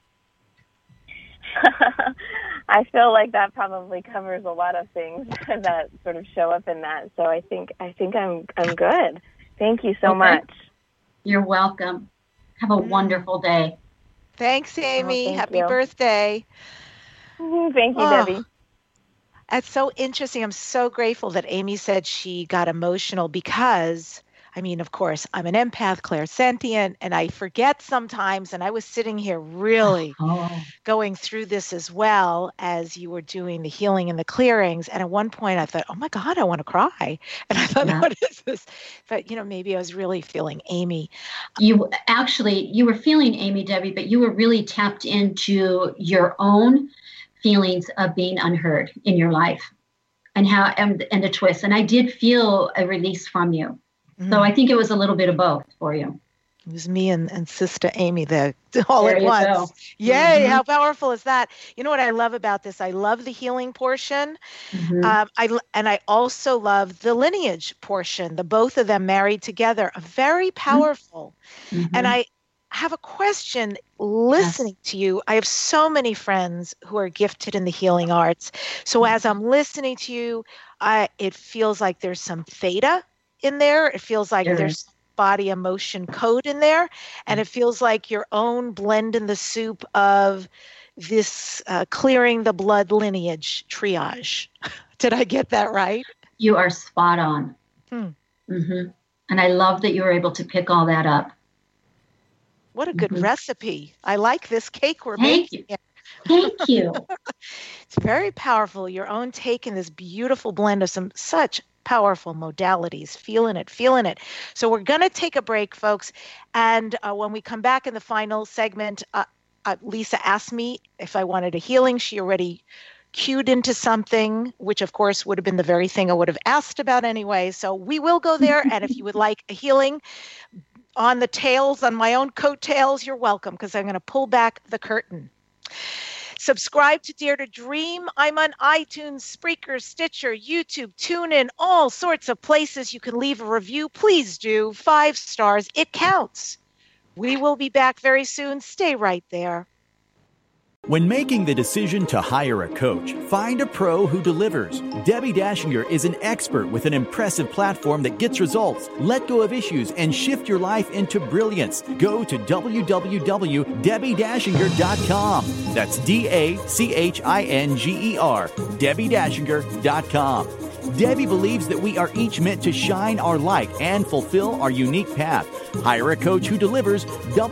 I feel like that probably covers a lot of things that sort of show up in that. So I think I'm good. Thank you so much. You're welcome. Have a wonderful day. Thanks, Amy. Thank Happy you. birthday. Thank you, Debbie. That's so interesting. I'm so grateful that Amy said she got emotional because, of course, I'm an empath, clairsentient, and I forget sometimes. And I was sitting here really going through this as well as you were doing the healing and the clearings. And at one point I thought, oh my God, I want to cry. And I thought, What is this? But, maybe I was really feeling Amy. You were feeling Amy, Debbie, but you were really tapped into your own feelings of being unheard in your life and the twist. And I did feel a release from you. So I think it was a little bit of both for you. It was me and Sister Amy there all there at once. Go. Yay, Mm-hmm. How powerful is that? You know what I love about this? I love the healing portion. Mm-hmm. I also love the lineage portion, the both of them married together, very powerful. Mm-hmm. And I have a question listening to you. I have so many friends who are gifted in the healing arts. So as I'm listening to you, it feels like there's some theta in there. It feels like there's body emotion code in there. And it feels like your own blend in the soup of this clearing the blood lineage triage. Did I get that right? You are spot on. Mm-hmm. And I love that you were able to pick all that up. What a good recipe. I like this cake we're making. Thank you. It's very powerful. Your own take in this beautiful blend of some such powerful modalities. Feeling it, feeling it. So we're going to take a break, folks. And when we come back in the final segment, Lisa asked me if I wanted a healing. She already cued into something, which of course would have been the very thing I would have asked about anyway. So we will go there. And if you would like a healing on the tails, on my own coattails, you're welcome, because I'm going to pull back the curtain. Subscribe to Dare to Dream. I'm on iTunes, Spreaker, Stitcher, YouTube, TuneIn, all sorts of places you can leave a review. Please do. 5 stars. It counts. We will be back very soon. Stay right there. When making the decision to hire a coach, find a pro who delivers. Debbie Dashinger is an expert with an impressive platform that gets results. Let go of issues and shift your life into brilliance. Go to www.debbiedashinger.com. That's DACHINGER, debbiedashinger.com. Debbie believes that we are each meant to shine our light and fulfill our unique path. Hire a coach who delivers.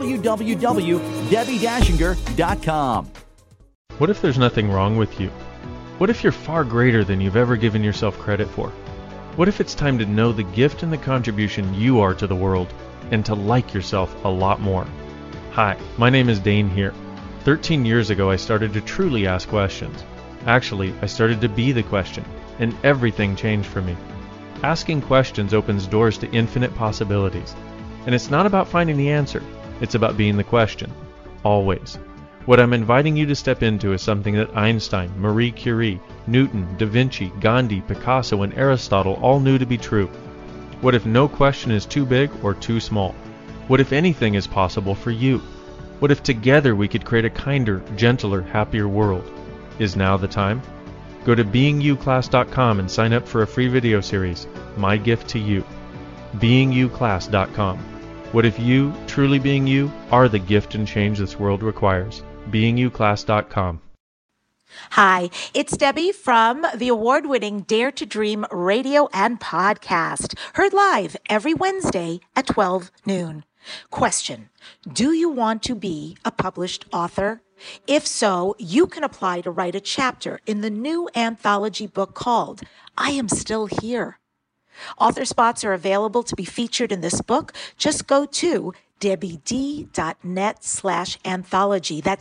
www.debbiedashinger.com. What if there's nothing wrong with you? What if you're far greater than you've ever given yourself credit for? What if it's time to know the gift and the contribution you are to the world and to like yourself a lot more? Hi, my name is Dane here. 13 years ago, I started to truly ask questions. Actually, I started to be the question, and everything changed for me. Asking questions opens doors to infinite possibilities. And it's not about finding the answer, it's about being the question. Always. What I'm inviting you to step into is something that Einstein, Marie Curie, Newton, Da Vinci, Gandhi, Picasso, and Aristotle all knew to be true. What if no question is too big or too small? What if anything is possible for you? What if together we could create a kinder, gentler, happier world? Is now the time? Go to beingyouclass.com and sign up for a free video series, My Gift to You. beingyouclass.com. What if you, truly being you, are the gift and change this world requires? beingyouclass.com. Hi, it's Debbie from the award-winning Dare to Dream radio and podcast, heard live every Wednesday at 12 noon. Question: do you want to be a published author? If so, you can apply to write a chapter in the new anthology book called I Am Still Here. Author spots are available to be featured in this book. Just go to debbied.net/anthology. That's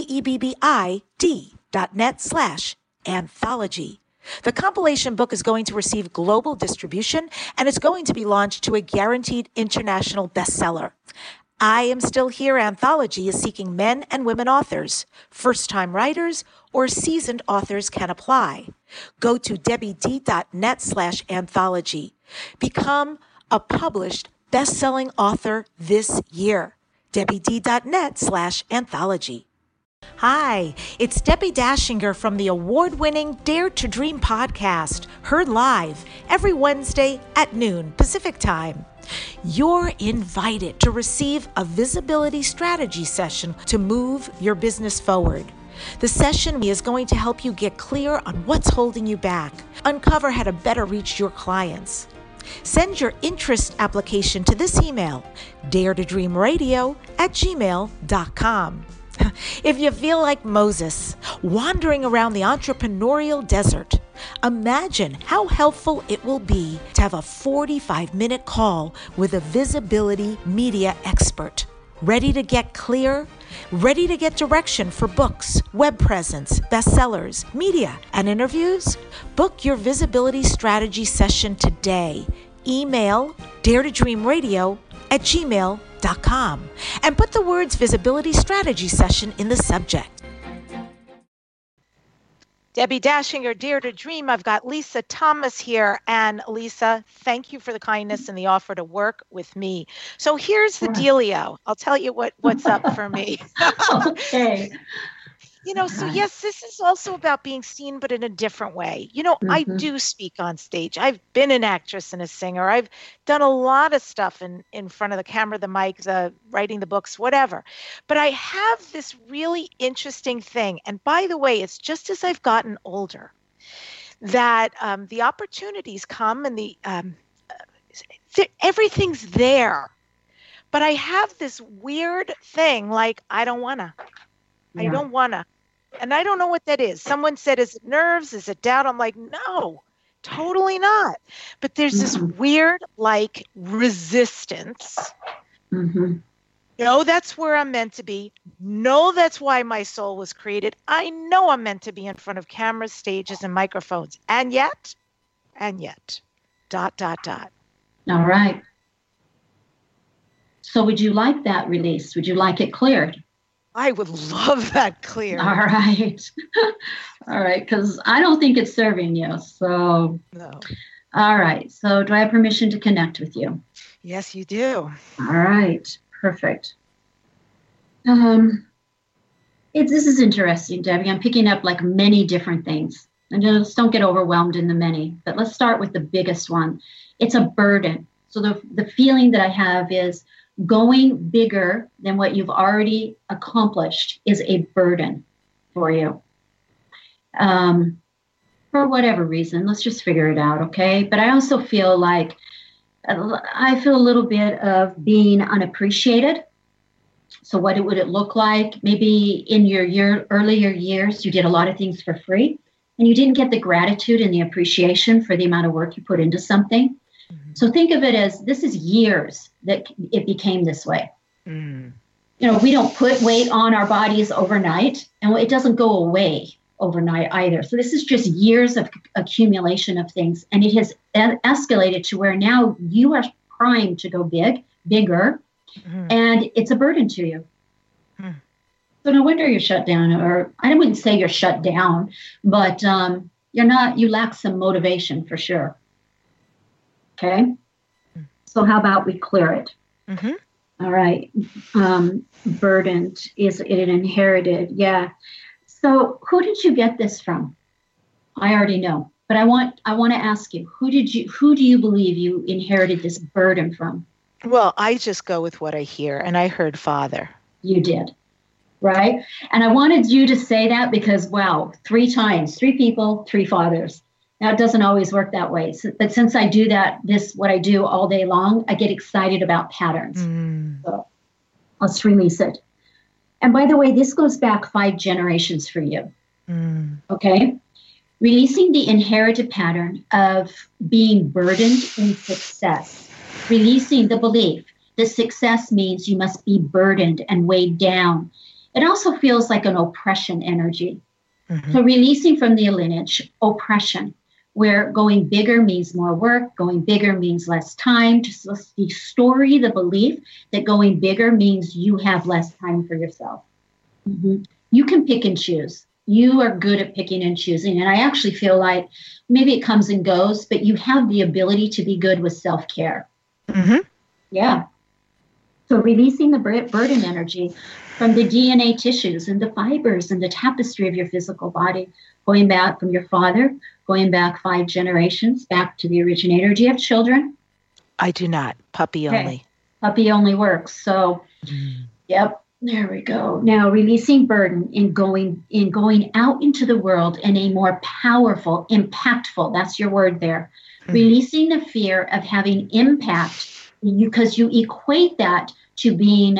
DEBBID.net/anthology. The compilation book is going to receive global distribution, and it's going to be launched to a guaranteed international bestseller. I Am Still Here anthology is seeking men and women authors. First-time writers or seasoned authors can apply. Go to debbied.net/anthology. Become a published best-selling author this year. debbied.net/anthology. Hi, it's Debbie Dashinger from the award-winning Dare to Dream podcast, heard live every Wednesday at noon Pacific Time. You're invited to receive a visibility strategy session to move your business forward. The session is going to help you get clear on what's holding you back, uncover how to better reach your clients. Send your interest application to this email, daretodreamradio@gmail.com. If you feel like Moses, wandering around the entrepreneurial desert, imagine how helpful it will be to have a 45-minute call with a visibility media expert. Ready to get clear? Ready to get direction for books, web presence, bestsellers, media, and interviews? Book your visibility strategy session today. Email daretodreamradio@gmail.com and put the words visibility strategy session in the subject. Debbie Dashinger, Dare to Dream. I've got Lisa Thomas here. And Lisa, thank you for the kindness and the offer to work with me. So here's the dealio. I'll tell you what's up for me. Okay. So yes, this is also about being seen, but in a different way. I do speak on stage. I've been an actress and a singer. I've done a lot of stuff in front of the camera, the mic, writing the books, whatever. But I have this really interesting thing. And by the way, it's just as I've gotten older that the opportunities come and everything's there. But I have this weird thing like, I don't want to. And I don't know what that is. Someone said, is it nerves? Is it doubt? I'm like, no, totally not. But there's this weird, like, resistance. No, that's where I'm meant to be. No, that's why my soul was created. I know I'm meant to be in front of cameras, stages, and microphones. And yet, dot, dot, dot. All right. So would you like that released? Would you like it cleared? I would love that cleared. All right. All right, because I don't think it's serving you. So, no. All right. So do I have permission to connect with you? Yes, you do. All right. Perfect. This is interesting, Debbie. I'm picking up like many different things. And just don't get overwhelmed in the many. But let's start with the biggest one. It's a burden. So the feeling that I have is going bigger than what you've already accomplished is a burden for you. For whatever reason, let's just figure it out, okay? But I also feel like I feel a little bit of being unappreciated. So what would it look like? Maybe in your earlier years, you did a lot of things for free, and you didn't get the gratitude and the appreciation for the amount of work you put into something. So think of it as this is years that it became this way. You know, we don't put weight on our bodies overnight, and it doesn't go away overnight either. So this is just years of accumulation of things, and it has escalated to where now you are primed to go bigger, and it's a burden to you. So no wonder you're shut down, or I wouldn't say you're shut down, but you lack some motivation for sure. Okay. So how about we clear it? All right. Burdened, is it inherited? Yeah. So who did you get this from? I already know, but I want to ask you, who do you believe you inherited this burden from? Well, I just go with what I hear, and I heard father. You did, right? And I wanted you to say that because, wow, 3 times, 3 people, 3 fathers. Now, it doesn't always work that way. But since I do what I do all day long, I get excited about patterns. So let's release it. And by the way, this goes back 5 generations for you. Okay? Releasing the inherited pattern of being burdened in success. Releasing the belief that success means you must be burdened and weighed down. It also feels like an oppression energy. So releasing from the lineage, oppression, where going bigger means more work, going bigger means less time, just the story, the belief that going bigger means you have less time for yourself. You can pick and choose. You are good at picking and choosing. And I actually feel like maybe it comes and goes, but you have the ability to be good with self-care. Yeah. So releasing the burden energy from the DNA tissues and the fibers and the tapestry of your physical body, going back from your father, going back 5 generations, back to the originator. Do you have children? I do not. Puppy only. Puppy only works. So, yep, there we go. Now, releasing burden in going out into the world in a more powerful, impactful, that's your word there. Releasing the fear of having impact, because you equate that to being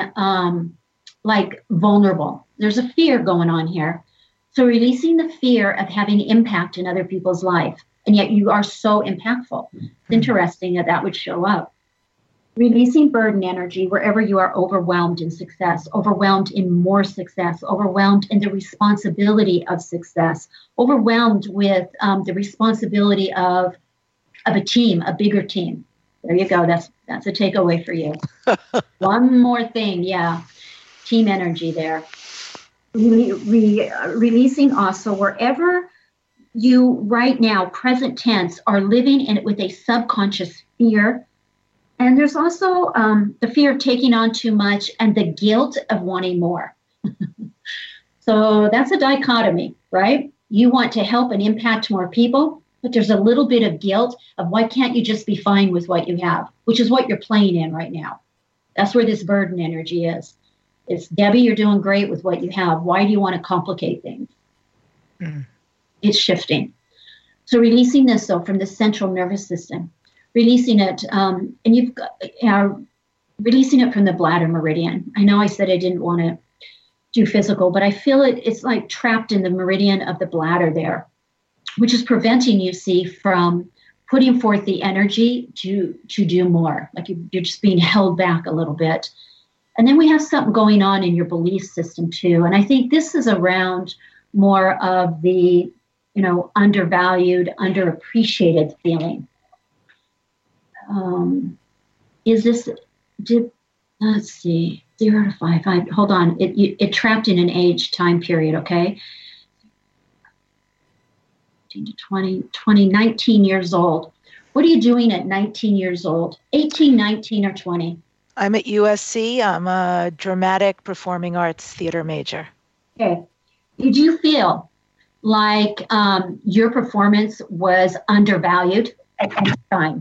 like vulnerable. There's a fear going on here. So releasing the fear of having impact in other people's life, and yet you are so impactful. It's interesting that would show up. Releasing burden energy wherever you are overwhelmed in success, overwhelmed in more success, overwhelmed in the responsibility of success, overwhelmed with the responsibility of a team, a bigger team. There you go. That's a takeaway for you. One more thing. Yeah. Team energy there. Releasing also wherever you right now, present tense, are living in it with a subconscious fear. And there's also the fear of taking on too much and the guilt of wanting more. So that's a dichotomy, right? You want to help and impact more people, but there's a little bit of guilt of why can't you just be fine with what you have, which is what you're playing in right now. That's where this burden energy is. It's, Debbie, you're doing great with what you have. Why do you want to complicate things? It's shifting. So releasing this, though, from the central nervous system, releasing it, and you've got, releasing it from the bladder meridian. I know I said I didn't want to do physical, but I feel it's like trapped in the meridian of the bladder there, which is preventing you, see, from putting forth the energy to do more. Like you're just being held back a little bit. And then we have something going on in your belief system too. And I think this is around more of the, undervalued, underappreciated feeling. Let's see, 0 to 5. Hold on. It trapped in an age time period, okay? 15 to 20, 19 years old. What are you doing at 19 years old? 18, 19, or 20? I'm at USC. I'm a dramatic performing arts theater major. Okay. Did you feel like your performance was undervalued at any time?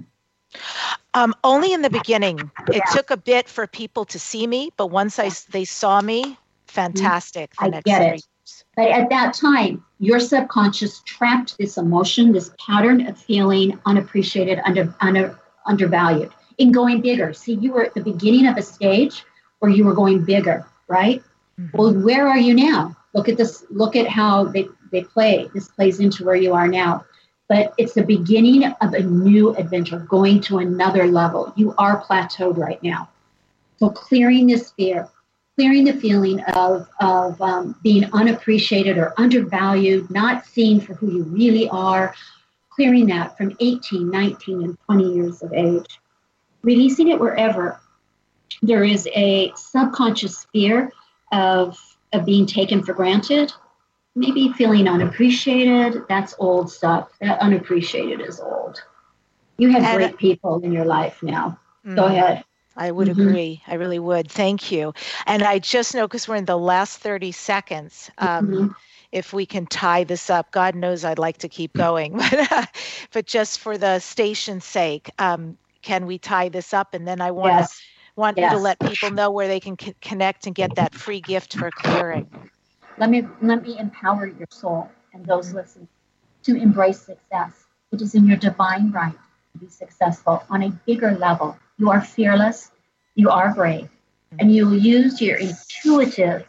Only in the beginning. It took a bit for people to see me, but once they saw me, fantastic. I get it. But at that time, your subconscious trapped this emotion, this pattern of feeling unappreciated, undervalued, in going bigger. See, you were at the beginning of a stage where you were going bigger, right? Mm-hmm. Well, where are you now? Look at this. Look at how they play. This plays into where you are now. But it's the beginning of a new adventure, going to another level. You are plateaued right now. So clearing this fear, clearing the feeling of being unappreciated or undervalued, not seen for who you really are, clearing that from 18, 19, and 20 years of age. Releasing it wherever there is a subconscious fear of being taken for granted, maybe feeling unappreciated. That's old stuff. That unappreciated is old. You have great people in your life now. Go ahead. I would agree. I really would. Thank you. And I just know, because we're in the last 30 seconds, if we can tie this up. God knows I'd like to keep going, but just for the station's sake, can we tie this up? And then I want you to let people know where they can connect and get that free gift for clearing. Let me empower your soul and those listening to embrace success. It is in your divine right to be successful on a bigger level. You are fearless, you are brave, and you will use your intuitive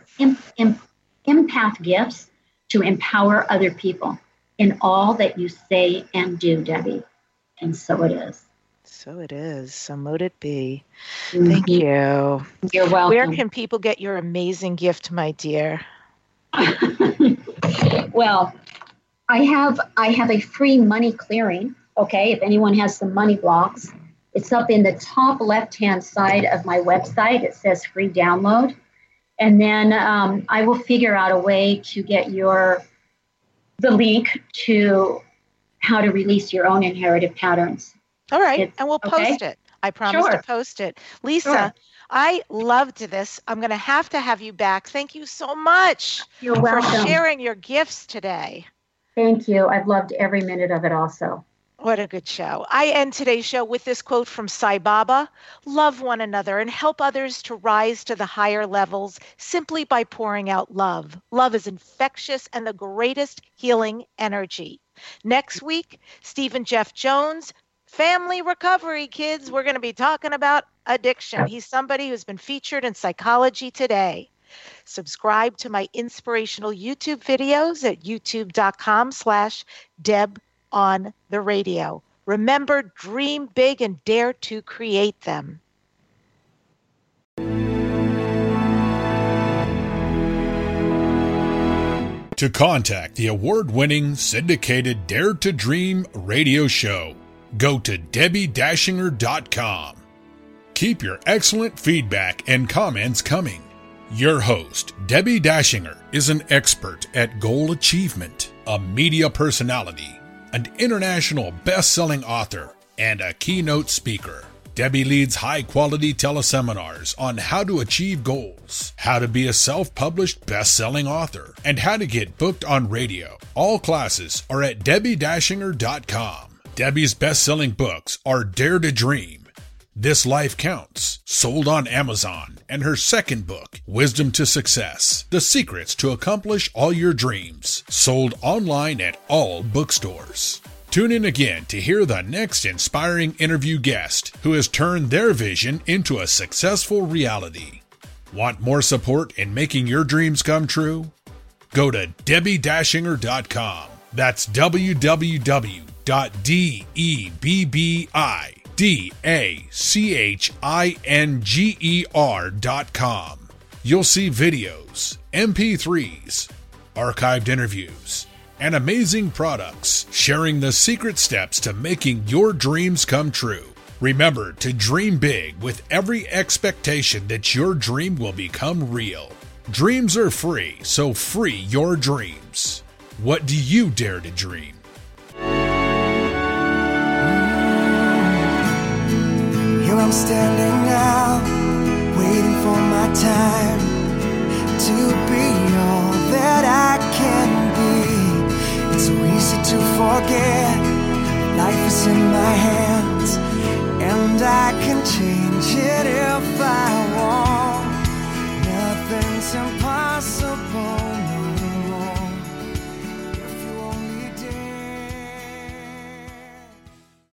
empath gifts to empower other people in all that you say and do, Debbie. And so it is. So it is. So mote it be. Thank you. You're welcome. Where can people get your amazing gift, my dear? Well, I have a free money clearing. Okay, if anyone has some money blocks, it's up in the top left-hand side of my website. It says free download. And then I will figure out a way to get the link to how to release your own inherited patterns. All right. And we'll post it. I promise to post it. Lisa, I loved this. I'm going to have you back. Thank you so much for sharing your gifts today. Thank you. I've loved every minute of it also. What a good show. I end today's show with this quote from Sai Baba: love one another and help others to rise to the higher levels simply by pouring out love. Love is infectious and the greatest healing energy. Next week, Stephen Jeff Jones, family recovery, kids. We're going to be talking about addiction. He's somebody who's been featured in Psychology Today. Subscribe to my inspirational YouTube videos at youtube.com/Deb on the radio. Remember, dream big and dare to create them. To contact the award-winning syndicated Dare to Dream radio show, go to DebbieDashinger.com. Keep your excellent feedback and comments coming. Your host, Debbie Dashinger, is an expert at goal achievement, a media personality, an international best-selling author, and a keynote speaker. Debbie leads high-quality teleseminars on how to achieve goals, how to be a self-published best-selling author, and how to get booked on radio. All classes are at DebbieDashinger.com. Debbie's best-selling books are Dare to Dream, This Life Counts, sold on Amazon, and her second book, Wisdom to Success, The Secrets to Accomplish All Your Dreams, sold online at all bookstores. Tune in again to hear the next inspiring interview guest who has turned their vision into a successful reality. Want more support in making your dreams come true? Go to DebbieDashinger.com. That's www.DebbieDashinger.com. You'll see videos, MP3s, archived interviews, and amazing products sharing the secret steps to making your dreams come true. Remember to dream big with every expectation that your dream will become real. Dreams are free, so free your dreams. What do you dare to dream? Here I'm standing now, waiting for my time to be all that I can be. It's so easy to forget, life is in my hands, and I can change it if I want.